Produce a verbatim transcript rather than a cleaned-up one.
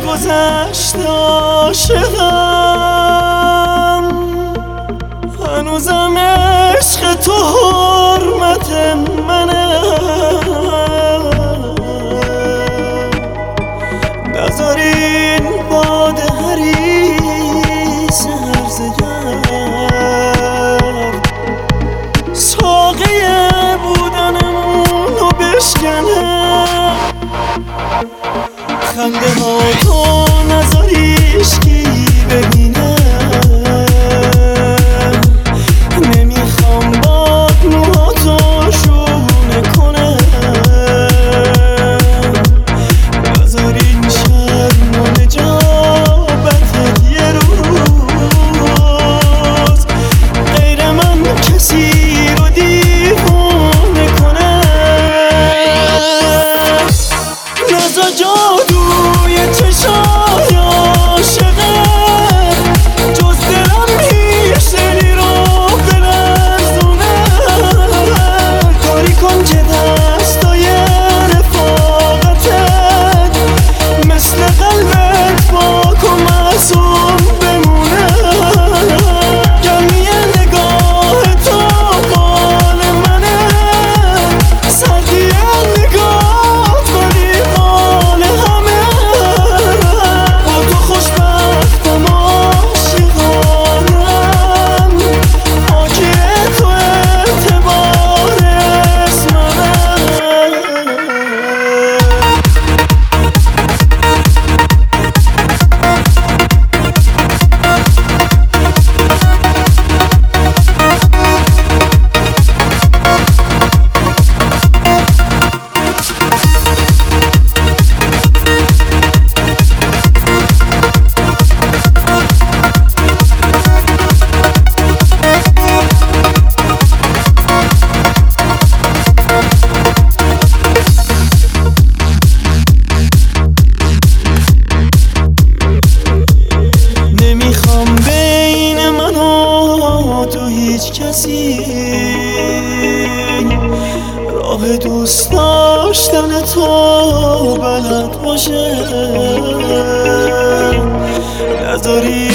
گذشت عاشقم، هنوزم عشق تو حرمت منه. نذارین باد حریص هرزه گرد ساقی بودنمونو بشکنه. خنده ها تو نذاریش کی ببینه. نمیخوام باد موهاتو شونه کنه. نذارین شرم و نجابتت یه روز غیر من کسی رو دیوونه کنه. نزا جادوی چشای عاشقه، جز دلم هیچ دلی رو بلرزونه. کاری کن که دستای رفاقتت مثل قلبت پاک و معصوم بمونه. گرمی نگاه تو بال منه، سردی نگاه ولی حال همه. با تو خوشبختم عاشقانم، حاکی تو اعتبار اسممه. نمیخوام بین من و تو هیچ کسی راه دوست داشتن تو بلد باشه. نذاری